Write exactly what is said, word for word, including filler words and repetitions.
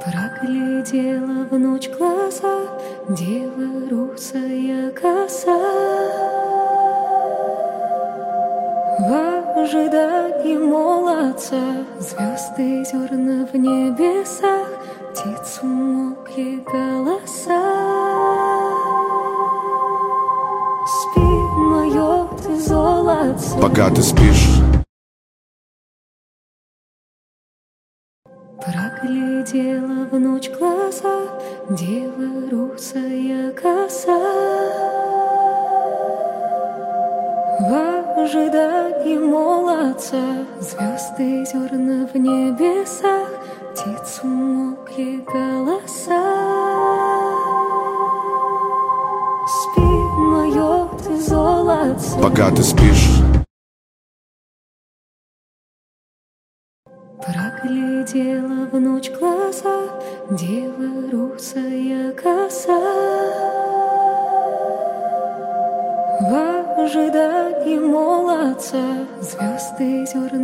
Проглядела в ночь глаза дева русая коса. В ожидании молодца звезды зерна в небесах, птиц умолкли голоса. Спи, мое ты золотце, пока ты спишь. Проглядела в ночь глаза дева русая коса. В ожидании молодца звезды зерна в небесах, птиц умолкли голоса. Спи, мое ты золотце, пока ты спишь. Проглядела в ночь глаза дева русая коса. В ожидании молодца звезды зерна